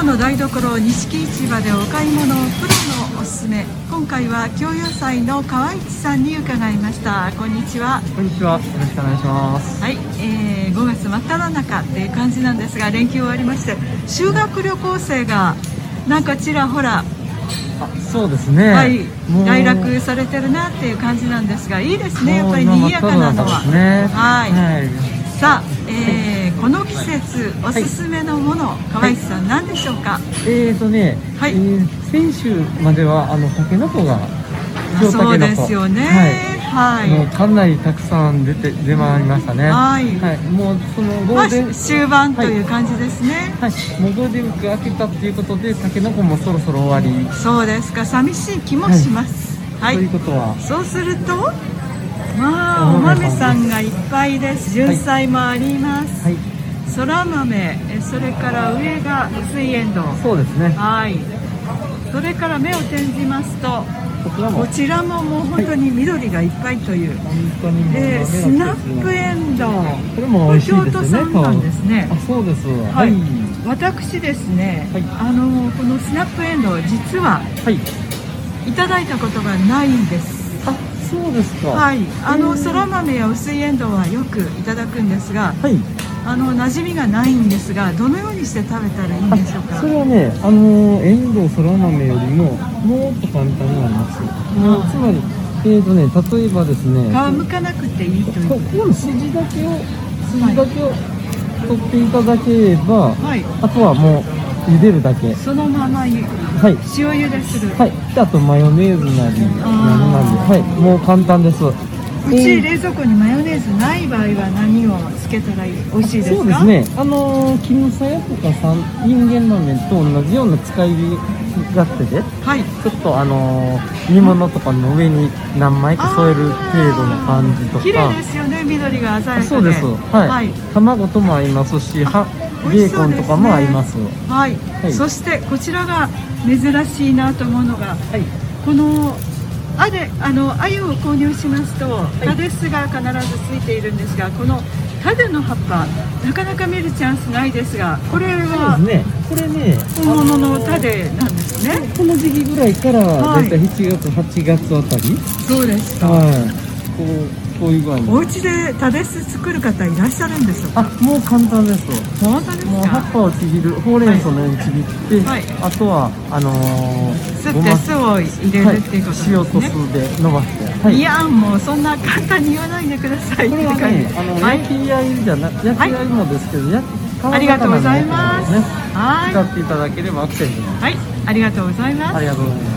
の台所錦市場でお買い物プロのおすすめ。今回は京野菜の川市さんに伺いました。こんにちは。 こんにちは。よろしくお願いします。 はい、5月真っ只中っていう感じなんですが、連休終わりまして修学旅行生がなんかちらほらそうですね。 はい、来楽されてるなっていう感じなんですが、いいですね。やっぱり賑やかなのは。 ね、 はい。 はい、 さあ、この季節おすすめのもの、川市さん何でしょうか。 はい、先週まではタケノコがそうですよね。はい。 もうかなりたくさん出回りましたね。 はい。 はい。もうそのゴールデン、 終盤という感じですね。 はい。もうゴールデンウィーク明けたっていうことで、タケノコもそろそろ終わり。 そうですか。寂しい気もします。はい。 ということは。 そうすると、まあお豆さんがいっぱいです。純菜もあります。はい。そら豆、それから上が薄いエンドウ。 そうですね。 はい。それから目を転じますと。こちらももう本当に緑がいっぱいという、スナップエンドウ、 これも美味しいですよね。 京都産なんですね。 あ、そうです。 はい。私ですね、このスナップエンドウ実はいただいたことがないんです。 あ、そうですか。 はい。そら豆や薄いエンドウはよくいただくんですが、はい。馴染みがないんですが、どのようにして食べたらいいんでしょうか。 それはね、エンドウそら豆よりももっと簡単になります。つまり例えばですね、 皮むかなくていいという。 この筋だけを取っていただければ、はい、あとはもう茹でるだけ。 そのまま塩茹でする。 はい。あとマヨネーズなりなんで、はい、もう簡単です。 うち冷蔵庫にマヨネーズない場合は何をつけたら美味しいですか。 そうですね。絹さやとかインゲン豆と同じような使い勝手で、はい、ちょっと煮物とかの上に何枚か添える程度の感じとか。 綺麗ですよね。緑が鮮やかで。 そうです。はい。卵とも合いますし、ベーコンとかも合います。 はい。そしてこちらが珍しいなと思うのが、この鮎を購入しますとタデスが必ずついているんですが、このタデの葉っぱなかなか見るチャンスないですが、これは本物のタデなんですね。 この時期ぐらいからだいたい7月8月あたり。 そうですか。 こういう具合にお家でタデス作る方いらっしゃるんでしょうか。 もう簡単です。 本当ですか。 もう葉っぱをちぎる、ほうれん草のようにちぎって、あとはすって酢を入れるっていうことですね。 塩と酢で伸ばして。 いやもうそんな簡単に言わないでください。 これはね、焼き合いじゃなく、焼き合いもですけど、 ありがとうございます。 使っていただければアクセントになります。 はい、ありがとうございます。 ありがとうございます。